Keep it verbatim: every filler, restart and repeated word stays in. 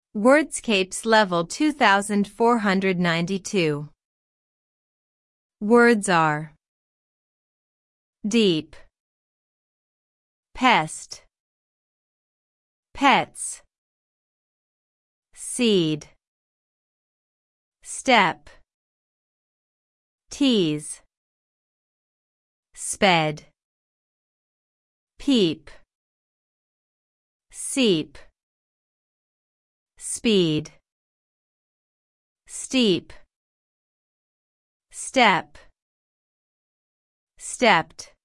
Wordscapes Level two thousand four hundred ninety-two. Words are deep, pest, pets, seed, step, tease, sped, peep, seep, speed, steep, step, stepped.